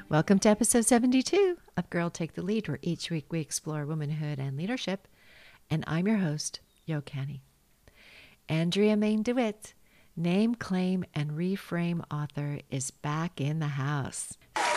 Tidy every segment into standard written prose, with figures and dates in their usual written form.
Welcome to episode 72 of Girl Take the Lead, where each week we explore womanhood and leadership. And I'm your host, Yo Canny. Andrea Main DeWitt, name, claim, and reframe author, is back in the house.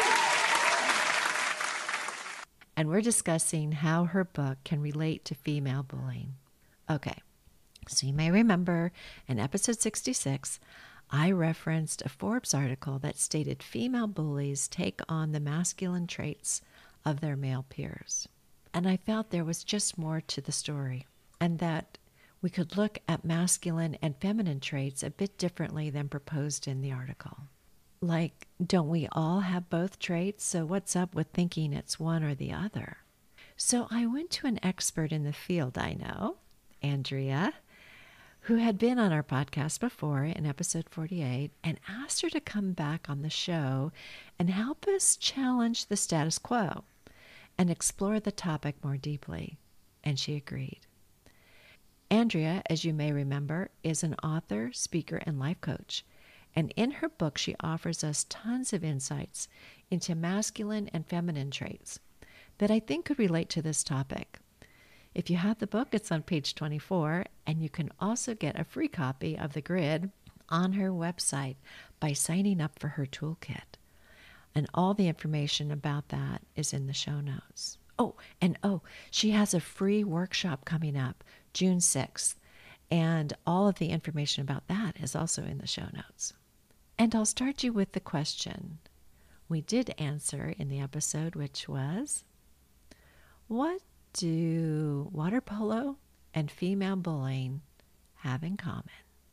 And we're discussing how her book can relate to female bullying. Okay, so you may remember in episode 66, I referenced a Forbes article that stated female bullies take on the masculine traits of their male peers. And I felt there was just more to the story, and that we could look at masculine and feminine traits a bit differently than proposed in the article. Like, don't we all have both traits? So what's up with thinking it's one or the other? So I went to an expert in the field I know, Andrea, who had been on our podcast before in episode 48, and asked her to come back on the show and help us challenge the status quo and explore the topic more deeply. And she agreed. Andrea, as you may remember, is an author, speaker, and life coach. And in her book, she offers us tons of insights into masculine and feminine traits that I think could relate to this topic. If you have the book, it's on page 24, and you can also get a free copy of the grid on her website by signing up for her toolkit. And all the information about that is in the show notes. She has a free workshop coming up June 6th, and all of the information about that is also in the show notes. And I'll start you with the question we did answer in the episode, which was, what do water polo and female bullying have in common?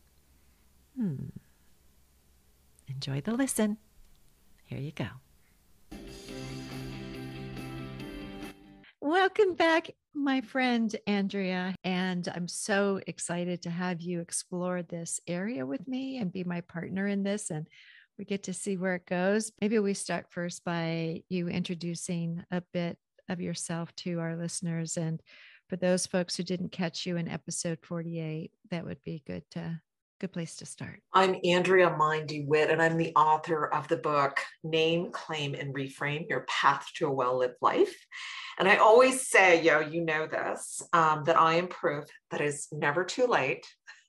Enjoy the listen. Here you go. Welcome back, my friend Andrea, and I'm so excited to have you explore this area with me and be my partner in this, and we get to see where it goes. Maybe we start first by you introducing a bit of yourself to our listeners, and for those folks who didn't catch you in episode 48, that would be good place to start. I'm Andrea Main DeWitt, and I'm the author of the book Name, Claim, and Reframe: Your Path to a Well-Lived Life. And I always say, you know this, that I am proof that it's never too late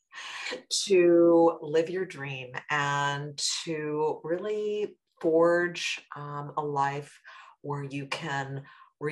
to live your dream and to really forge a life where you can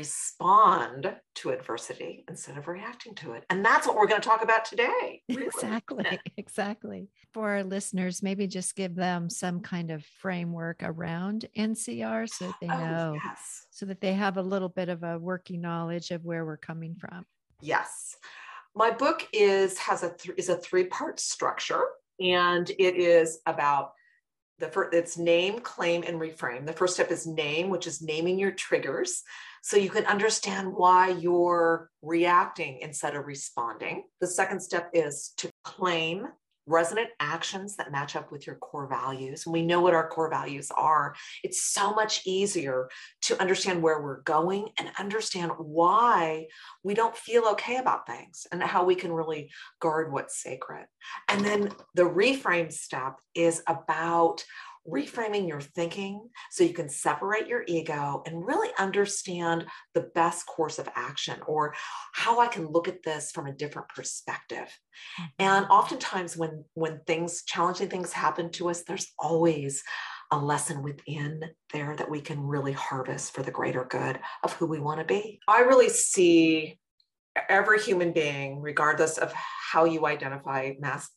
respond to adversity instead of reacting to it. And that's what we're going to talk about today. Really. Exactly. For our listeners, maybe just give them some kind of framework around NCR so that they know, so that they have a little bit of a working knowledge of where we're coming from. Yes. My book is a three-part structure, and it is about it's name, claim, and reframe. The first step is name, which is naming your triggers, so you can understand why you're reacting instead of responding. The second step is to claim resonant actions that match up with your core values. And we know what our core values are. It's so much easier to understand where we're going and understand why we don't feel okay about things and how we can really guard what's sacred. And then the reframe step is about reframing your thinking so you can separate your ego and really understand the best course of action, or how I can look at this from a different perspective. And oftentimes when challenging things happen to us, there's always a lesson within there that we can really harvest for the greater good of who we want to be. I really see every human being, regardless of how you identify,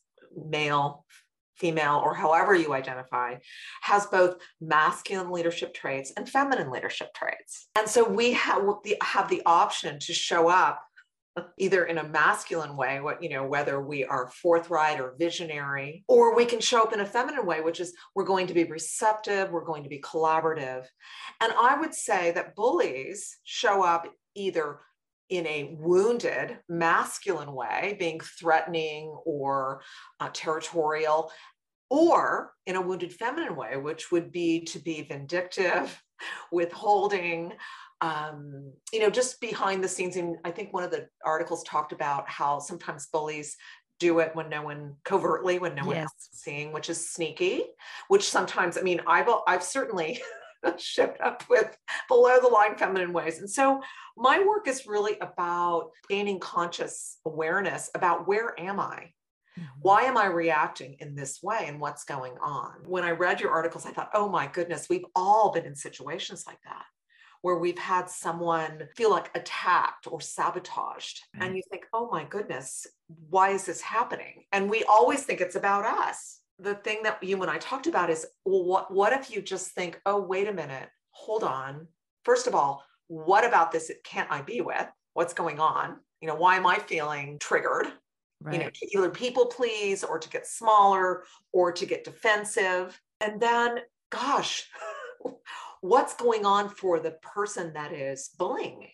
male, female, or however you identify, has both masculine leadership traits and feminine leadership traits. And so we have the option to show up either in a masculine way, whether we are forthright or visionary, or we can show up in a feminine way, which is we're going to be receptive, we're going to be collaborative. And I would say that bullies show up either in a wounded masculine way, being threatening or territorial, or in a wounded feminine way, which would be to be vindictive, withholding, just behind the scenes. And I think one of the articles talked about how sometimes bullies do it when no one else is seeing, which is sneaky, which sometimes, I've certainly shipped up with below the line feminine ways. And so my work is really about gaining conscious awareness about where am I? Why am I reacting in this way and what's going on? When I read your articles, I thought, oh my goodness, we've all been in situations like that where we've had someone feel like attacked or sabotaged. Right. And you think, oh my goodness, why is this happening? And we always think it's about us. The thing that you and I talked about is, well, what if you just think, oh, wait a minute, hold on. First of all, what about this can't I be with? What's going on? Why am I feeling triggered? Right. To either people please or to get smaller or to get defensive. And then, gosh, what's going on for the person that is bullying me?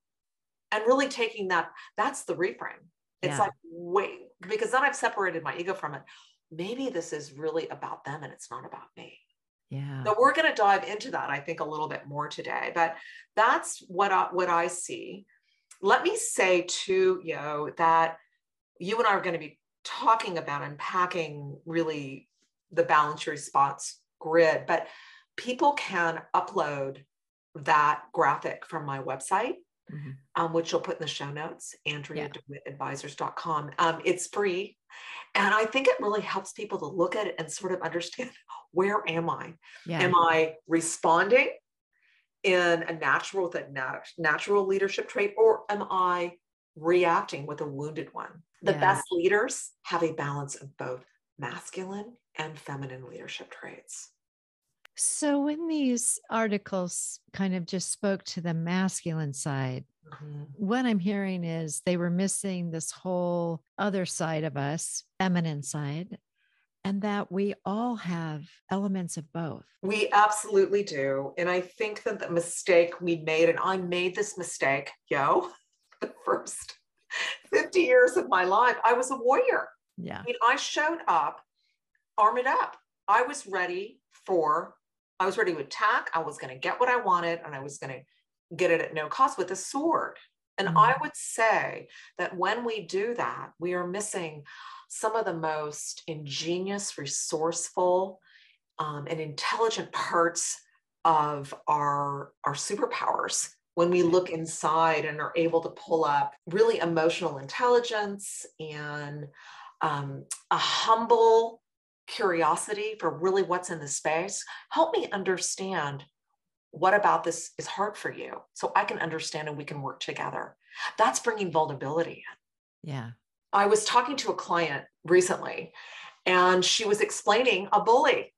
And really taking that's the reframe. It's like, wait, because then I've separated my ego from it. Maybe this is really about them and it's not about me. Yeah. So we're going to dive into that, I think, a little bit more today, but that's what I see. Let me say too, that you and I are going to be talking about unpacking really the Balance Your Response grid, but people can upload that graphic from my website, which you'll put in the show notes, AndreaDeWittAdvisors.com. It's free. And I think it really helps people to look at it and sort of understand, where am I? Yeah. Am I responding in a natural leadership trait, or am I reacting with a wounded one? The best leaders have a balance of both masculine and feminine leadership traits. So when these articles kind of just spoke to the masculine side, what I'm hearing is they were missing this whole other side of us, feminine side, and that we all have elements of both. We absolutely do. And I think that the mistake we made, and I made this mistake, the first 50 years of my life, I was a warrior. Yeah. I mean, I showed up armored up. I was ready to attack. I was going to get what I wanted, and I was going to get it at no cost with a sword. And I would say that when we do that, we are missing some of the most ingenious, resourceful, and intelligent parts of our superpowers. When we look inside and are able to pull up really emotional intelligence and a humble curiosity for really what's in the space. Help me understand what about this is hard for you so I can understand and we can work together. That's bringing vulnerability in. Yeah. I was talking to a client recently and she was explaining a bully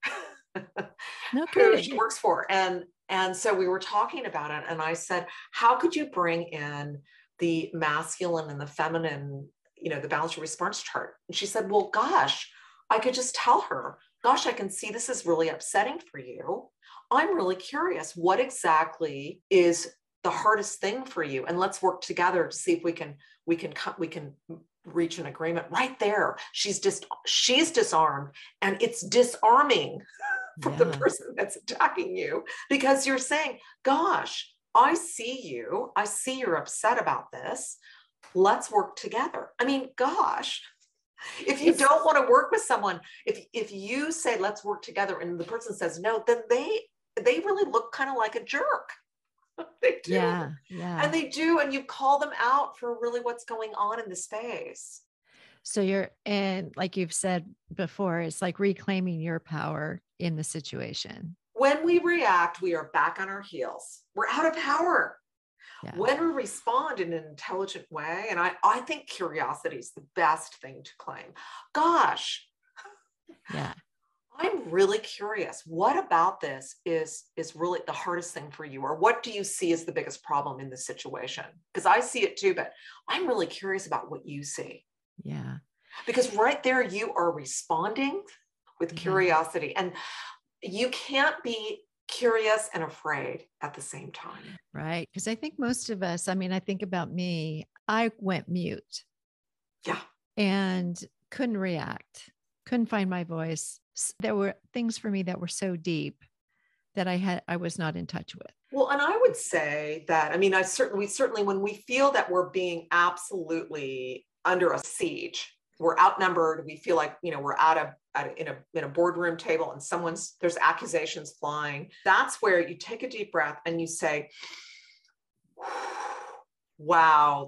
who she works for. And so we were talking about it and I said, how could you bring in the masculine and the feminine, the Balance Your Response chart? And she said, well, gosh, I could just tell her, gosh, I can see this is really upsetting for you. I'm really curious. What exactly is the hardest thing for you? And let's work together to see if we can reach an agreement right there. She's disarmed, and it's disarming for the person that's attacking you, because you're saying, gosh, I see you. I see you're upset about this. Let's work together. I mean, gosh. If you don't want to work with someone, if you say, let's work together, and the person says no, then they really look kind of like a jerk. They do. Yeah. And they do. And you call them out for really what's going on in the space. So and like you've said before, it's like reclaiming your power in the situation. When we react, we are back on our heels. We're out of power. Yeah. When we respond in an intelligent way, and I think curiosity is the best thing to claim. Gosh, I'm really curious. What about this is really the hardest thing for you? Or what do you see as the biggest problem in this situation? Because I see it too, but I'm really curious about what you see. Yeah. Because right there, you are responding with curiosity, and you can't be curious and afraid at the same time. Right. Because I think most of us, I think about me, I went mute. Yeah. And couldn't react, couldn't find my voice. There were things for me that were so deep that I was not in touch with. Well, and I would say that, we certainly, when we feel that we're being absolutely under a siege, we're outnumbered. We feel like, we're in a boardroom table and there's accusations flying. That's where you take a deep breath and you say, wow,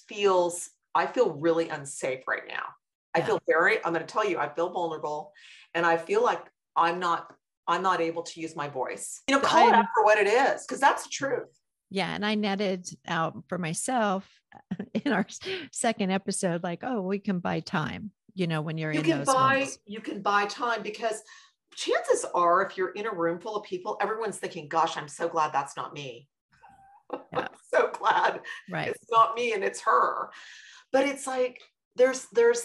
I feel really unsafe right now. I feel I'm going to tell you, I feel vulnerable, and I feel like I'm not able to use my voice. Call it out for what it is, because that's the truth. Yeah. And I netted out for myself in our second episode, like, oh, we can buy time, when you're in those moments. You can buy time, because chances are, if you're in a room full of people, everyone's thinking, gosh, I'm so glad that's not me. Yeah. I'm so glad it's not me and it's her. But it's like, there's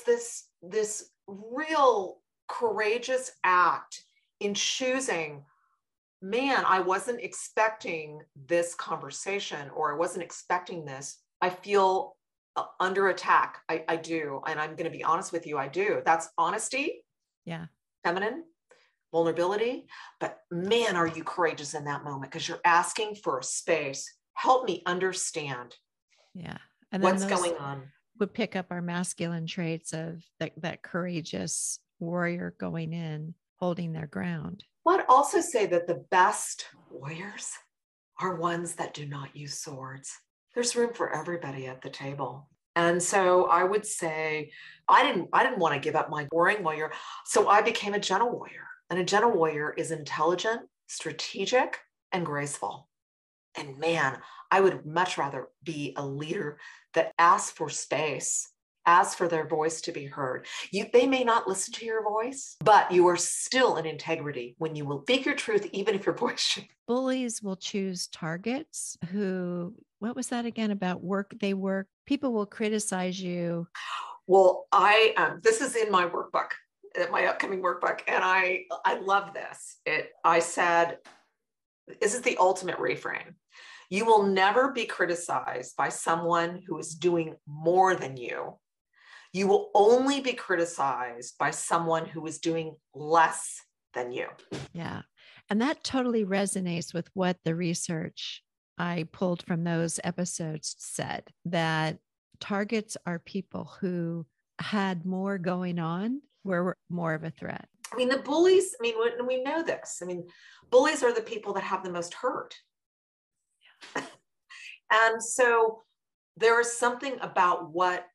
this real courageous act in choosing, man, I wasn't expecting this conversation, or I wasn't expecting this. I feel under attack. I do. And I'm going to be honest with you. I do. That's honesty. Yeah. Feminine vulnerability. But man, are you courageous in that moment, because you're asking for a space. Help me understand. Yeah. And what's going on. Would pick up our masculine traits of that courageous warrior going in, holding their ground. Well, I'd also say that the best warriors are ones that do not use swords. There's room for everybody at the table. And so I would say I didn't want to give up my boring warrior. So I became a gentle warrior. And a gentle warrior is intelligent, strategic, and graceful. And man, I would much rather be a leader that asks for space, asks for their voice to be heard. They may not listen to your voice, but you are still in integrity when you will speak your truth, even if your voice shakes. Bullies will choose targets who, what was that again about people will criticize you. Well, this is in my workbook, my upcoming workbook. And I love this. I said, this is the ultimate reframe. You will never be criticized by someone who is doing more than you. You will only be criticized by someone who is doing less than you. Yeah. And that totally resonates with what the research I pulled from those episodes said, that targets are people who had more going on, were more of a threat. I mean, the bullies, we know this. Bullies are the people that have the most hurt. Yeah. And so there is something about what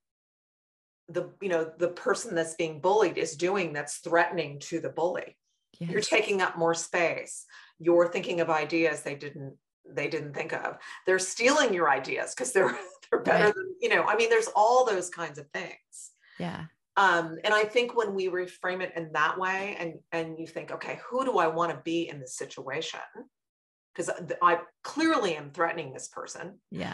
the person that's being bullied is doing that's threatening to the bully. Yes. You're taking up more space. You're thinking of ideas they didn't think of. They're stealing your ideas because they're better than, there's all those kinds of things. Yeah. And I think when we reframe it in that way, and you think, okay, who do I want to be in this situation? Because I clearly am threatening this person. Yeah.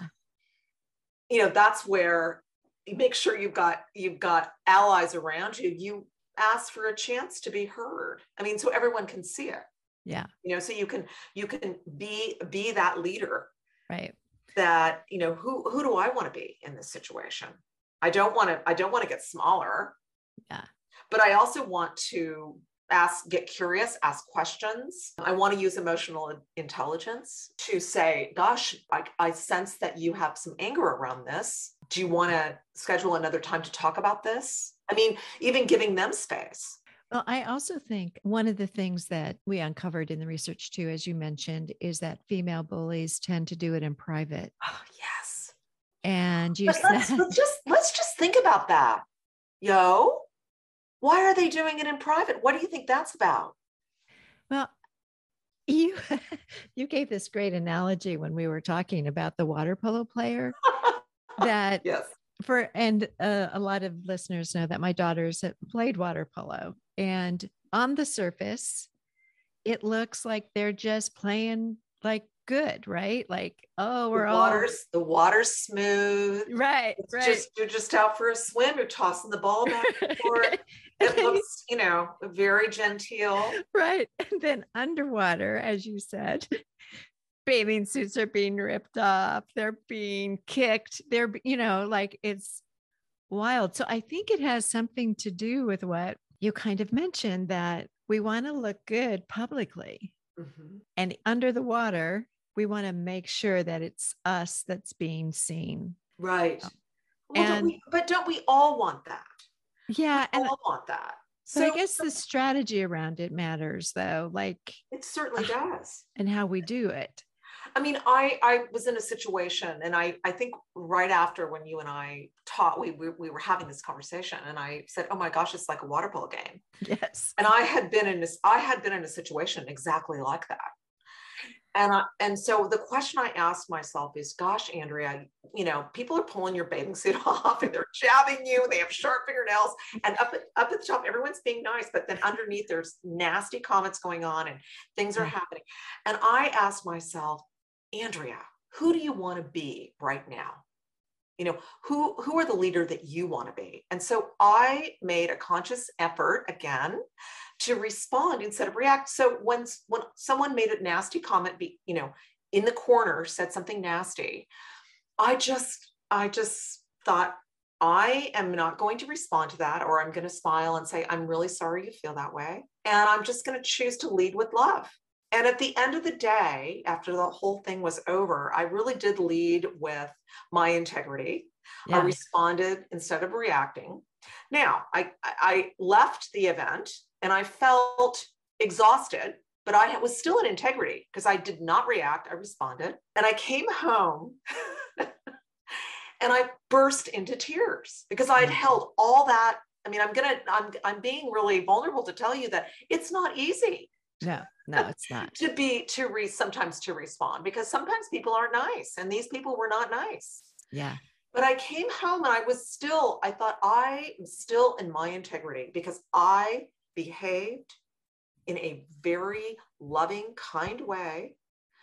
That's where you make sure you've got allies around you. You ask for a chance to be heard. So everyone can see it. Yeah. So you can be that leader. Get That, who do I want to be in this situation? I don't want to get smaller. Yeah. But I also want to get curious, ask questions. I want to use emotional intelligence to say, gosh, I sense that you have some anger around this. Do you want to schedule another time to talk about this? Even giving them space. Well, I also think one of the things that we uncovered in the research too, as you mentioned, is that female bullies tend to do it in private. Oh, yes. And let's just think about that. Why are they doing it in private? What do you think that's about? Well, you gave this great analogy when we were talking about the water polo player that yes. A lot of listeners know that my daughters have played water polo, and on the surface, it looks like they're just playing like good, right? Like, oh, the water's smooth. Right. You're just out for a swim. You're tossing the ball back and forth. It looks, very genteel. Right. And then underwater, as you said, bathing suits are being ripped off. They're being kicked. They're, it's wild. So I think it has something to do with what you kind of mentioned, that we want to look good publicly. Mm-hmm. And under the water, we want to make sure that it's us that's being seen. Right. Well, don't we all want that? Yeah. And All want that. but I So guess the strategy around it matters though, like it certainly does. and how we do it. I mean, I was in a situation, and I think right after when you and I taught, we were having this conversation, and I said, "Oh my gosh, it's like a water polo game." Yes. And I had been in a situation exactly like that. And so the question I asked myself is, gosh, Andrea, people are pulling your bathing suit off and they're jabbing you. They have sharp fingernails, and up at the top, everyone's being nice, but then underneath, there's nasty comments going on and things are Yeah. happening. And I asked myself, Andrea, who do you want to be right now? Who are the leader that you want to be? And so I made a conscious effort again to respond instead of react. So when someone made a nasty comment, in the corner, said something nasty, I just thought, I am not going to respond to that, or I'm going to smile and say, I'm really sorry you feel that way. And I'm just going to choose to lead with love. And at the end of the day, after the whole thing was over, I really did lead with my integrity. I Yeah. responded instead of reacting. Now, I left the event and I felt exhausted, but I was still in integrity because I did not react. I responded. And I came home and I burst into tears because I had held all that. I mean, I'm being really vulnerable to tell you that it's not easy. No, it's not. Sometimes to respond, because sometimes people aren't nice, and these people were not nice. Yeah. But I came home and I thought I am still in my integrity because I behaved in a very loving, kind way.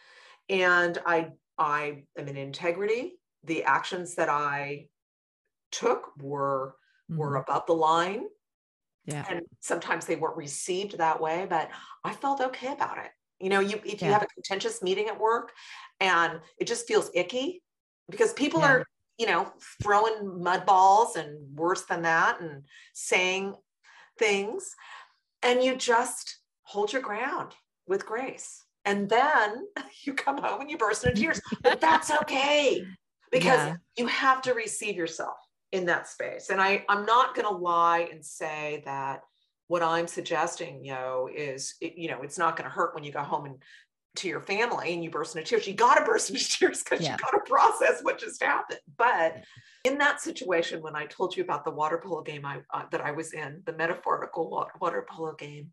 And I am in integrity. The actions that I took were above the line. Yeah. And sometimes they weren't received that way, but I felt okay about it. If you Yeah. have a contentious meeting at work and it just feels icky because people Yeah. are, throwing mud balls and worse than that and saying things, and you just hold your ground with grace. And then you come home and you burst into tears, but that's okay because Yeah. you have to receive yourself in that space. And I'm not going to lie and say that what I'm suggesting, is, it's not going to hurt when you go home and to your family and you burst into tears. You got to burst into tears because you got to process what just happened. But in that situation, when I told you about the water polo game that I was in, the metaphorical water polo game,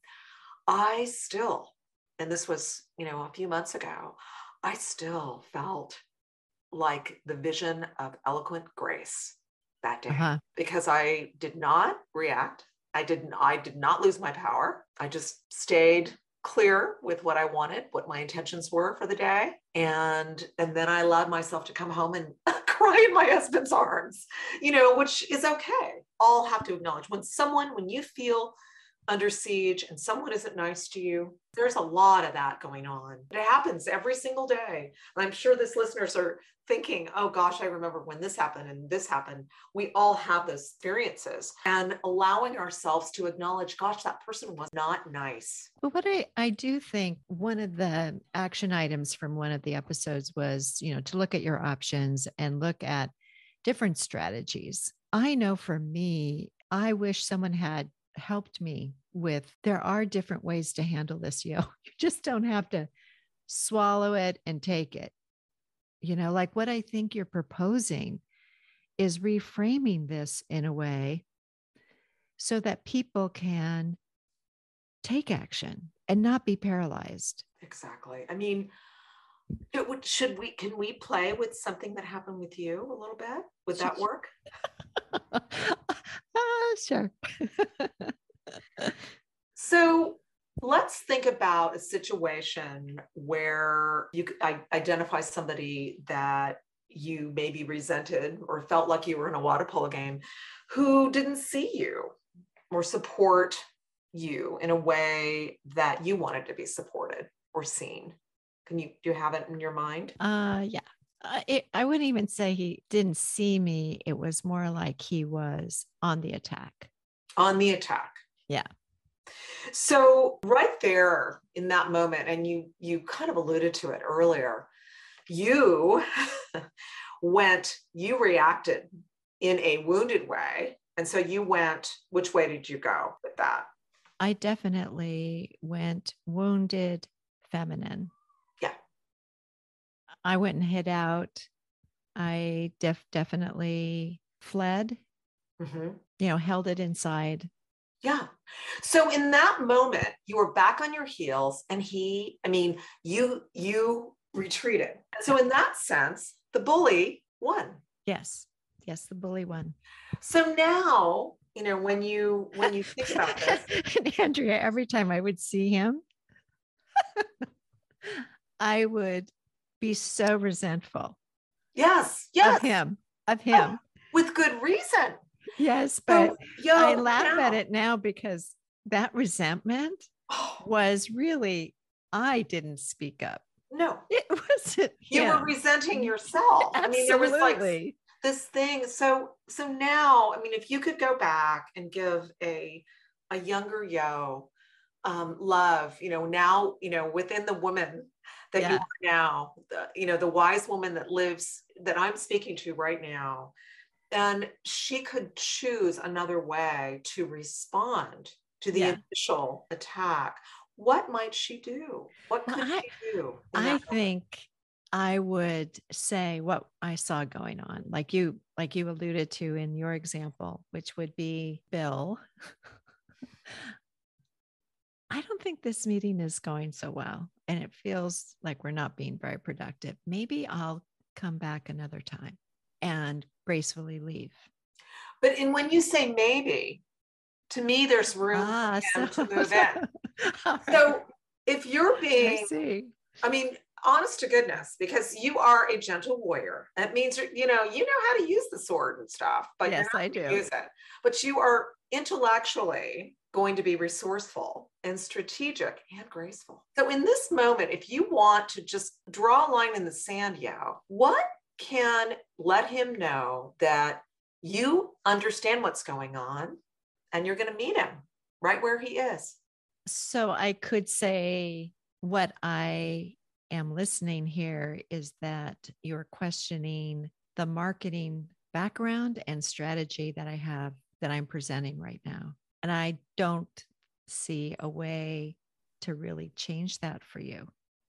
I still, and this was, a few months ago, I still felt like the vision of eloquent grace that day because I did not react. I did not lose my power. I just stayed clear with what I wanted, what my intentions were for the day. And then I allowed myself to come home and cry in my husband's arms, which is okay. All have to acknowledge when you feel under siege and someone isn't nice to you, there's a lot of that going on. It happens every single day. And I'm sure this listeners are thinking, oh gosh, I remember when this happened and this happened. We all have those experiences, and allowing ourselves to acknowledge, gosh, that person was not nice. But what I do think one of the action items from one of the episodes was, to look at your options and look at different strategies. I know for me, I wish someone had helped me with, there are different ways to handle this. You just don't have to swallow it and take it. Like what I think you're proposing is reframing this in a way so that people can take action and not be paralyzed. Exactly. I mean, can we play with something that happened with you a little bit? Would that work? Sure. So let's think about a situation where you identify somebody that you maybe resented or felt like you were in a water polo game who didn't see you or support you in a way that you wanted to be supported or seen. Do you have it in your mind? Yeah. I wouldn't even say he didn't see me. It was more like he was on the attack. On the attack. Yeah. So right there in that moment, and you kind of alluded to it earlier, you reacted in a wounded way And so you went, which way did you go with that? I definitely went wounded feminine. Yeah. I went and hid out. I definitely fled, Mm-hmm. held it inside. Yeah. So in that moment, you were back on your heels and you retreated. So in that sense, the bully won. Yes. Yes, the bully won. So now, when you think about this. And Andrea, every time I would see him, I would be so resentful. Yes. Of him. Oh, with good reason. Yes, but I laugh now. at it now because that resentment was really, I didn't speak up. No, it wasn't. You were resenting yourself. Absolutely. There was like this thing. So now, if you could go back and give a younger Yo love, now, within the woman that you are now, the wise woman that I'm speaking to right now, and she could choose another way to respond to the initial attack. What might she do? What could she do? I think I would say what I saw going on, like you alluded to in your example, which would be, Bill, I don't think this meeting is going so well, and it feels like we're not being very productive. Maybe I'll come back another time and gracefully leave. But when you say maybe, to me, there's room for him to move in. Right. So if you're being, honest to goodness, because you are a gentle warrior, that means you know how to use the sword and stuff, but yes, I do use it. But you are intellectually going to be resourceful and strategic and graceful. So in this moment, if you want to just draw a line in the sand, what can let him know that you understand what's going on and you're going to meet him right where he is? So I could say what I am listening here is that you're questioning the marketing background and strategy that I have, that I'm presenting right now. And I don't see a way to really change that for you.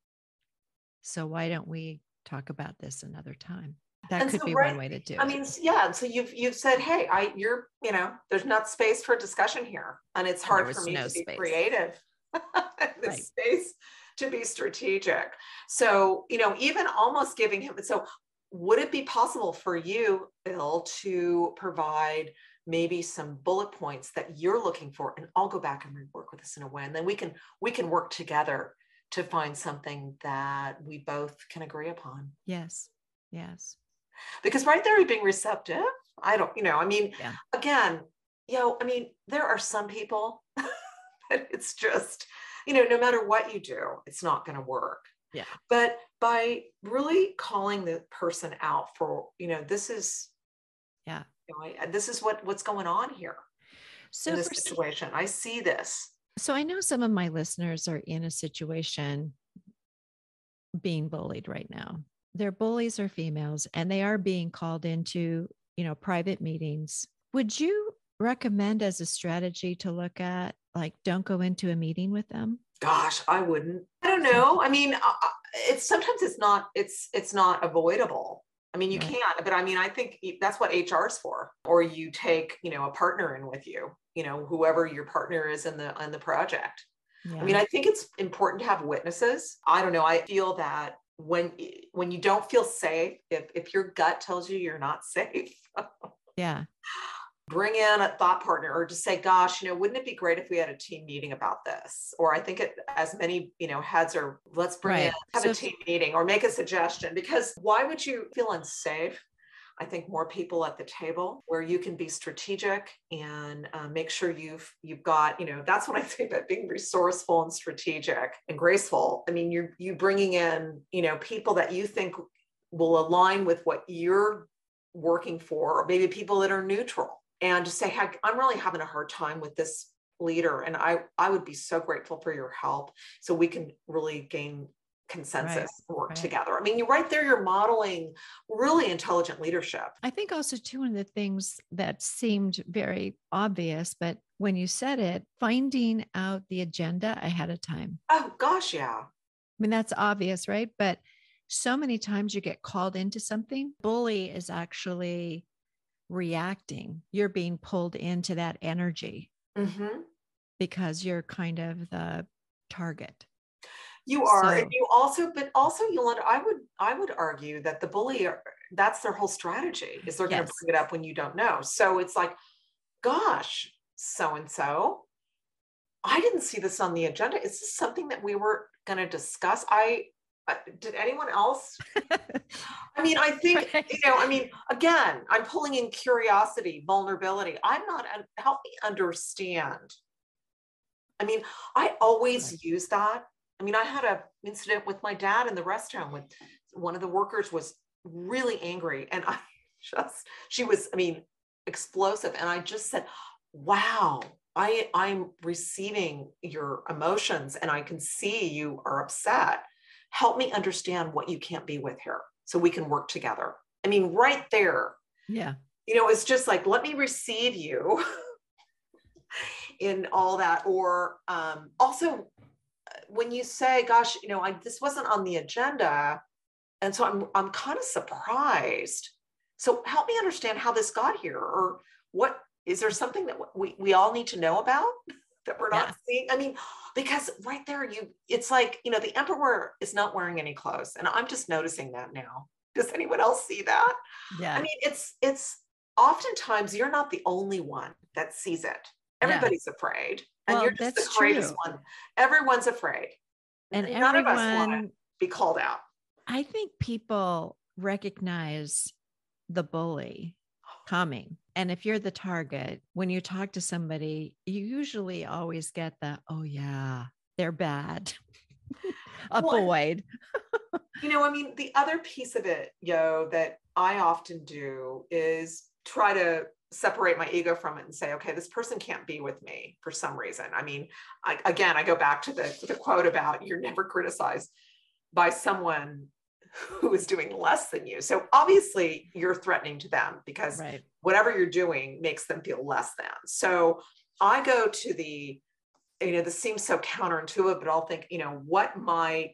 So why don't we talk about this another time? That could be one way to do it. So you've said, hey, there's not space for discussion here. And it's hard for me to be creative. There's space to be strategic. So, even almost giving him, so would it be possible for you, Bill, to provide maybe some bullet points that you're looking for? And I'll go back and rework with this in a way. And then we can work together to find something that we both can agree upon. Yes. Yes. Because right there, you're being receptive. I don't, again, there are some people that it's just, no matter what you do, it's not going to work. Yeah. But by really calling the person out for, this is, this is what's going on here. So in this situation, I see this. So I know some of my listeners are in a situation being bullied right now. Their bullies are females and they are being called into, private meetings. Would you recommend as a strategy to look at, like, don't go into a meeting with them? Gosh, I wouldn't. I don't know. Sometimes it's not avoidable. You can't, but I think that's what HR is for. Or you take, a partner in with you, whoever your partner is in the project. Yeah. I think it's important to have witnesses. I don't know. I feel that when you don't feel safe, if your gut tells you you're not safe, bring in a thought partner, or just say, gosh, wouldn't it be great if we had a team meeting about this? Or I think as many, heads are, let's have a team meeting, or make a suggestion. Because why would you feel unsafe? I think more people at the table where you can be strategic and make sure you've got, that's what I think about being resourceful and strategic and graceful. You bringing in, people that you think will align with what you're working for, or maybe people that are neutral, and just say, hey, I'm really having a hard time with this leader. And I would be so grateful for your help so we can really gain consensus Right. and work Right. together. I mean, you right there, you're modeling really intelligent leadership. I think also too, one of the things that seemed very obvious, but when you said it, finding out the agenda ahead of time. Oh gosh, yeah. I mean, that's obvious, right? But so many times you get called into something, bully is actually reacting. You're being pulled into that energy Mm-hmm. because you're kind of the target. You are, and So, you also, but also, Yolanda, I would argue that the bully, that's their whole strategy, is they're going to yes. bring it up when you don't know. So it's like, gosh, so and so, I didn't see this on the agenda. Is this something that we were going to discuss? Did anyone else? I mean, I think, Right. I mean, again, I'm pulling in curiosity, vulnerability. I'm not, help me understand. I mean, I always use that. I mean, I had an incident with my dad in the restroom with one of the workers was really angry. And she was, I mean, explosive. And I just said, wow, I'm receiving your emotions and I can see you are upset. Help me understand what you can't be with here so we can work together. I mean, right there, Yeah. it's just like, let me receive you in all that. Or also, when you say, gosh, this wasn't on the agenda. And so I'm kind of surprised. So help me understand how this got here, or what, is there something that we all need to know about that we're Yeah. not seeing? I mean, because right there, it's like, the emperor is not wearing any clothes. And I'm just noticing that now. Does anyone else see that? I Yeah. mean, it's oftentimes you're not the only one that sees it. Yeah. Everybody's afraid. And Well, you're just the that's courageous true. one. Everyone's afraid. And None of us want to everyone, be called out. I think people recognize the bully coming. And if you're the target, when you talk to somebody, you usually always get the, oh, yeah, they're bad. Well, Avoid. I mean, the other piece of it, that I often do is try to separate my ego from it and say, okay, this person can't be with me for some reason. I mean, I go back to the quote about you're never criticized by someone who is doing less than you. So obviously you're threatening to them because Right. whatever you're doing makes them feel less than. So I go to this seems so counterintuitive, but I'll think, what might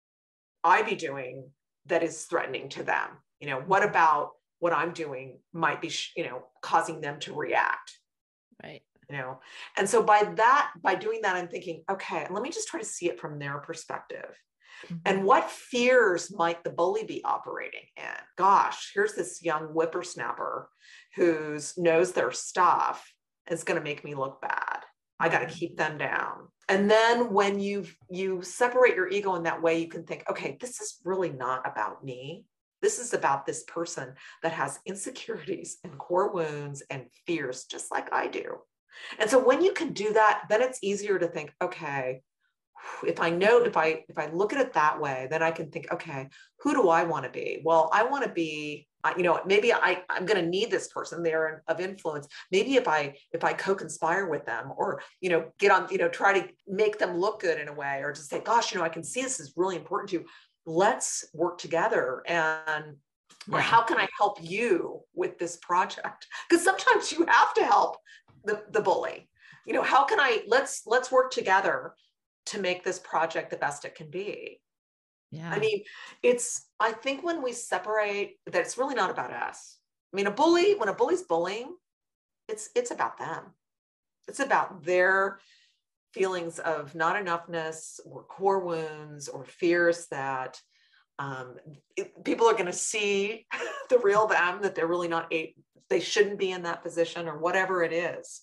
I be doing that is threatening to them? What about what I'm doing might be, causing them to react? Right. And so by doing that, I'm thinking, okay, let me just try to see it from their perspective. Mm-hmm. And what fears might the bully be operating in? Gosh, here's this young whippersnapper who knows their stuff is going to make me look bad. I got to keep them down. And then when you separate your ego in that way, you can think, okay, this is really not about me. This is about this person that has insecurities and core wounds and fears, just like I do. And so when you can do that, then it's easier to think, okay, if I look at it that way, then I can think, okay, who do I want to be? Well, I want to be, maybe I'm going to need this person. They're of influence. Maybe if I co-conspire with them, or, get on, try to make them look good in a way, or just say, gosh, I can see this is really important to you. Let's work together. And or how can I help you with this project? Because sometimes you have to help the bully. How can let's work together to make this project the best it can be. Yeah. I mean, I think when we separate that, it's really not about us. I mean, when a bully's bullying, it's about them. It's about their feelings of not enoughness or core wounds or fears that people are going to see the real them, that they're really not they shouldn't be in that position, or whatever it is.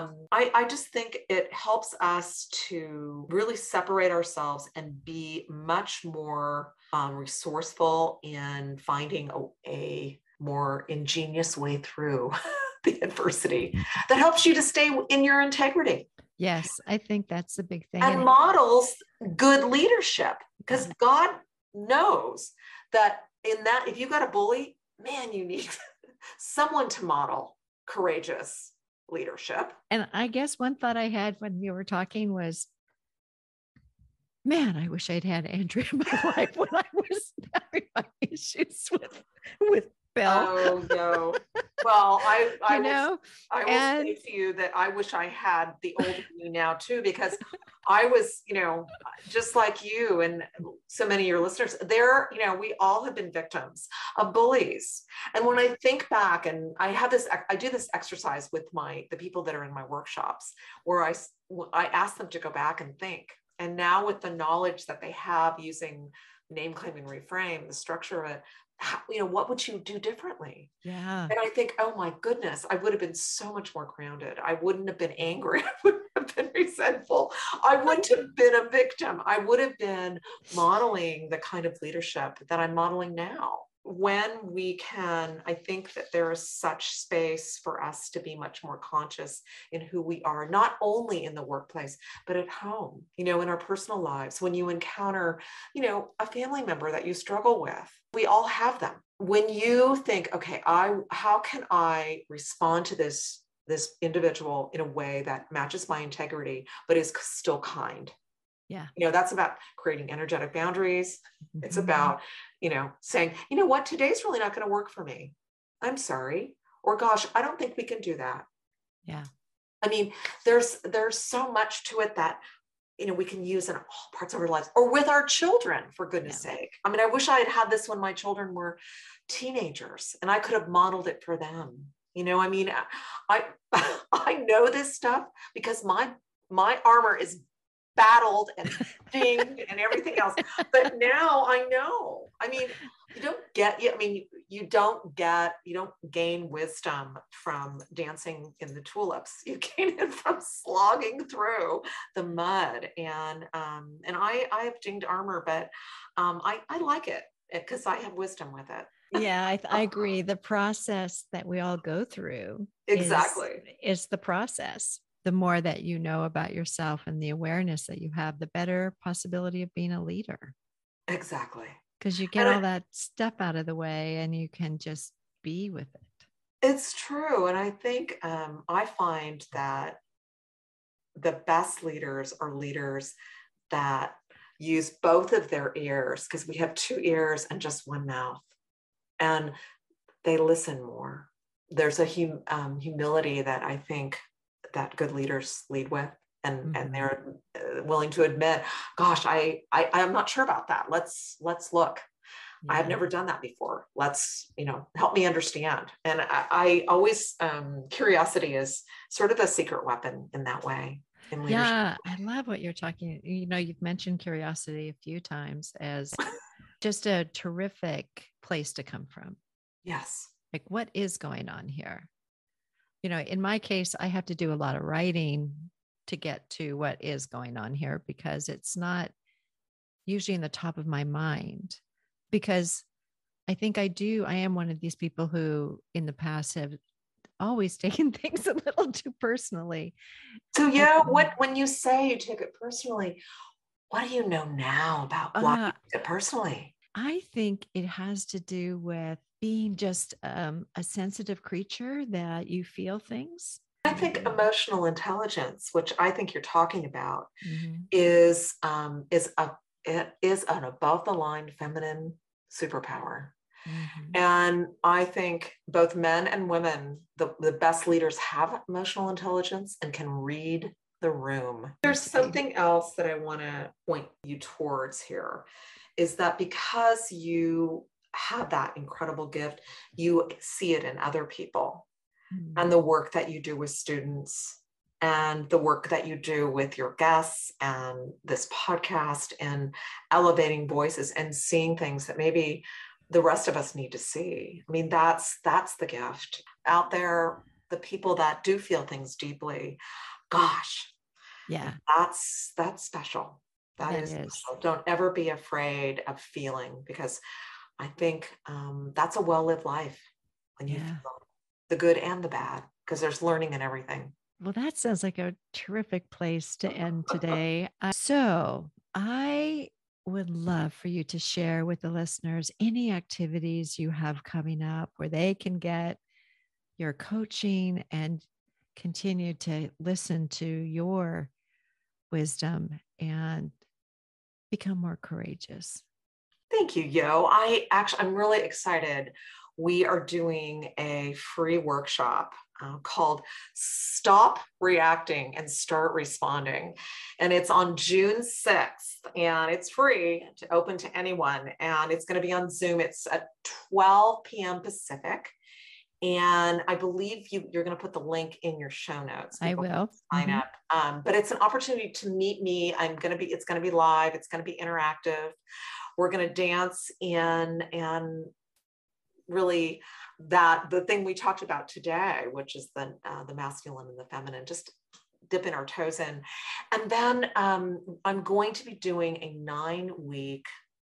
I just think it helps us to really separate ourselves and be much more resourceful in finding a more ingenious way through the adversity that helps you to stay in your integrity. Yes, I think that's the big thing. And models good leadership, because God knows that if you got a bully, man, you need someone to model courageous leadership. And I guess one thought I had when you were talking was, Man, I wish I'd had Andrea in my life when I was having my issues with Bill. Oh no. Well, You know, I will and say to you that I wish I had the older me now too, because I was, just like you and so many of your listeners, we all have been victims of bullies. And when I think back, and I do this exercise with the people that are in my workshops, where I ask them to go back and think. And now with the knowledge that they have using name, claim, and reframe, the structure of it, what would you do differently? yeah. And I think, oh my goodness, I would have been so much more grounded. I wouldn't have been angry. I wouldn't have been resentful. I wouldn't have been a victim. I would have been modeling the kind of leadership that I'm modeling now. When we can, I think that there is such space for us to be much more conscious in who we are, not only in the workplace, but at home, in our personal lives. When you encounter, a family member that you struggle with, we all have them. When you think, okay, how can I respond to this individual in a way that matches my integrity, but is still kind? Yeah. That's about creating energetic boundaries. Mm-hmm. It's about, saying, you know what, today's really not going to work for me. I'm sorry. Or gosh, I don't think we can do that. Yeah. I mean, there's so much to it that, we can use in all parts of our lives, or with our children, for goodness sake. I mean, I wish I had had this when my children were teenagers and I could have modeled it for them. I mean, I I know this stuff because my armor is battled and dinged and everything else. But now I know. I mean, you don't gain wisdom from dancing in the tulips. You gain it from slogging through the mud. And I have dinged armor, but I like it because I have wisdom with it. Yeah, I agree. The process that we all go through Exactly. is the process. The more that you know about yourself and the awareness that you have, the better possibility of being a leader. Exactly. Because you get all that stuff out of the way and you can just be with it. It's true. And I think I find that the best leaders are leaders that use both of their ears, because we have two ears and just one mouth, and they listen more. There's a humility that I think that good leaders lead with, and they're willing to admit, gosh, I'm not sure about that. Let's look. Yeah. I've never done that before. Let's, help me understand. And I always, curiosity is sort of a secret weapon in that way. In leadership. Yeah, I love what you're talking. You've mentioned curiosity a few times as just a terrific place to come from. Yes. Like, what is going on here? In my case, I have to do a lot of writing to get to what is going on here, because it's not usually in the top of my mind. Because I think I am one of these people who in the past have always taken things a little too personally. So when you say you take it personally, what do you know now about why you take it personally? I think it has to do with being just a sensitive creature that you feel things. I think emotional intelligence, which I think you're talking about, is an above the line feminine superpower. And I think both men and women, the best leaders, have emotional intelligence and can read the room. There's something else that I want to point you towards here, is that because you have that incredible gift, you see it in other people, and the work that you do with students, and the work that you do with your guests and this podcast, and elevating voices and seeing things that maybe the rest of us need to see. I mean, that's the gift out there. The people that do feel things deeply, gosh, yeah, that's special. That is special. Don't ever be afraid of feeling, because I think that's a well-lived life when you feel the good and the bad, because there's learning in everything. Well, that sounds like a terrific place to end today. So I would love for you to share with the listeners any activities you have coming up where they can get your coaching and continue to listen to your wisdom and become more courageous. Thank you, Yo. I'm really excited. We are doing a free workshop called Stop Reacting and Start Responding. And it's on June 6th, and it's free to open to anyone. And it's going to be on Zoom. It's at 12 p.m. Pacific. And I believe you're going to put the link in your show notes. I will sign up. But it's an opportunity to meet me. It's going to be live. It's going to be interactive. We're going to dance in, and really the thing we talked about today, which is the masculine and the feminine, just dipping our toes in. And then I'm going to be doing a 9-week,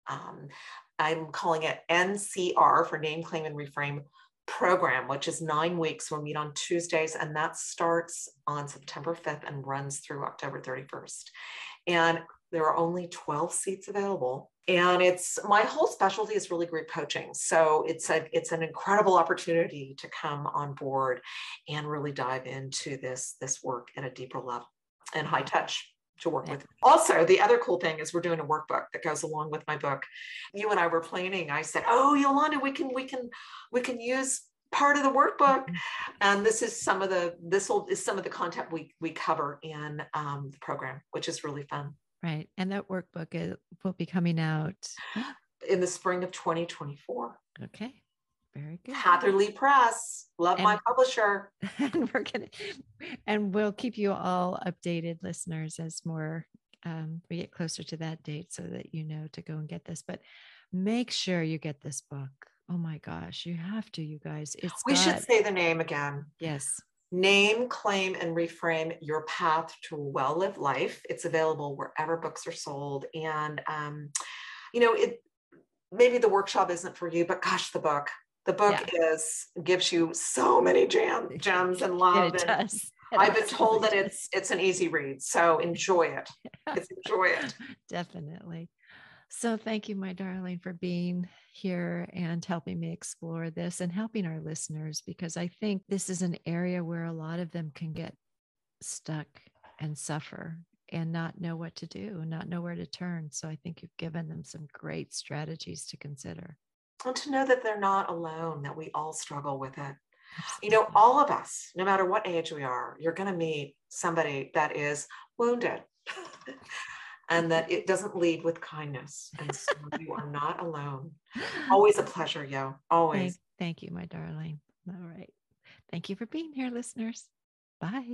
I'm calling it NCR for Name, Claim, and Reframe program, which is 9 weeks. We'll meet on Tuesdays, and that starts on September 5th and runs through October 31st. And there are only 12 seats available. And my whole specialty is really group coaching. So it's an incredible opportunity to come on board and really dive into this work at a deeper level and high touch to work with. Also, the other cool thing is we're doing a workbook that goes along with my book. You and I were planning. I said, "Oh, Yolanda, we can use part of the workbook," and this is some of the content we cover in the program, which is really fun. Right, and that workbook will be coming out in the spring of 2024. Okay, very good. Hatherley Press, my publisher. And we'll keep you all updated, listeners, as we get closer to that date, so that you know to go and get this. But make sure you get this book. Oh my gosh, you have to, you guys. We should say the name again. Yes. Name, Claim, and Reframe Your Path to a Well-Lived Life. It's available wherever books are sold. And, maybe the workshop isn't for you, but gosh, the book gives you so many gems and love. It does. I've been told that it's an easy read. So enjoy it. Enjoy it. Definitely. So thank you, my darling, for being here and helping me explore this and helping our listeners, because I think this is an area where a lot of them can get stuck and suffer and not know what to do, not know where to turn. So I think you've given them some great strategies to consider. And to know that they're not alone, that we all struggle with it. Absolutely. All of us, no matter what age we are, you're going to meet somebody that is wounded. And that it doesn't lead with kindness. And so you are not alone. Always a pleasure, Yo. Always. Thank you, my darling. All right. Thank you for being here, listeners. Bye.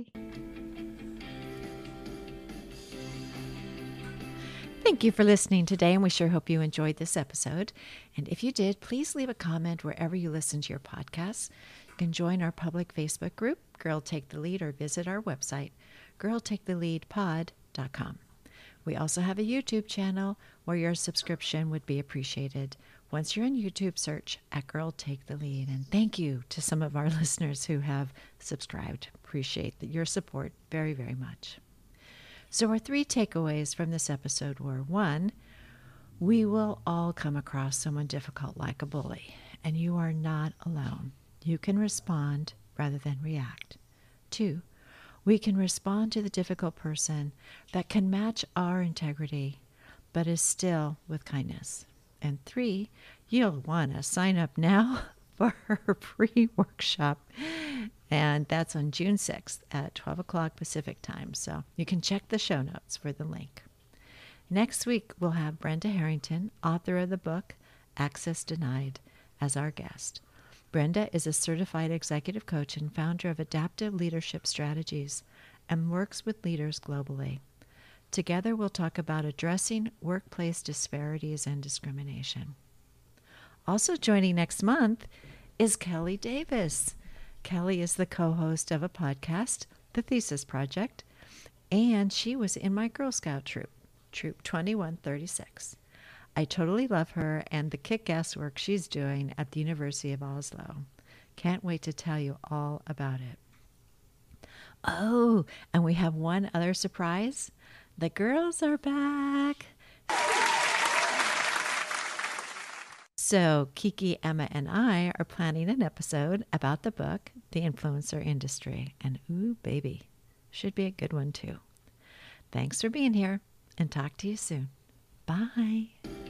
Thank you for listening today, and we sure hope you enjoyed this episode. And if you did, please leave a comment wherever you listen to your podcasts. You can join our public Facebook group, Girl Take the Lead, or visit our website, girltaketheleadpod.com. We also have a YouTube channel where your subscription would be appreciated. Once you're in YouTube, search at Girl Take the Lead. And thank you to some of our listeners who have subscribed. Appreciate your support very, very much. So our 3 takeaways from this episode were: 1, we will all come across someone difficult like a bully, and you are not alone. You can respond rather than react. 2, we can respond to the difficult person that can match our integrity, but is still with kindness. And 3, you'll want to sign up now for her pre-workshop. And that's on June 6th at 12 o'clock Pacific time. So you can check the show notes for the link. Next week, we'll have Brenda Harrington, author of the book Access Denied, as our guest. Brenda is a certified executive coach and founder of Adaptive Leadership Strategies and works with leaders globally. Together, we'll talk about addressing workplace disparities and discrimination. Also joining next month is Kelly Davis. Kelly is the co-host of a podcast, The Thesis Project, and she was in my Girl Scout troop, Troop 2136. I totally love her and the kick-ass work she's doing at the University of Oslo. Can't wait to tell you all about it. Oh, and we have one other surprise. The girls are back. So Kiki, Emma, and I are planning an episode about the book, The Influencer Industry. And ooh, baby, should be a good one too. Thanks for being here, and talk to you soon. Bye.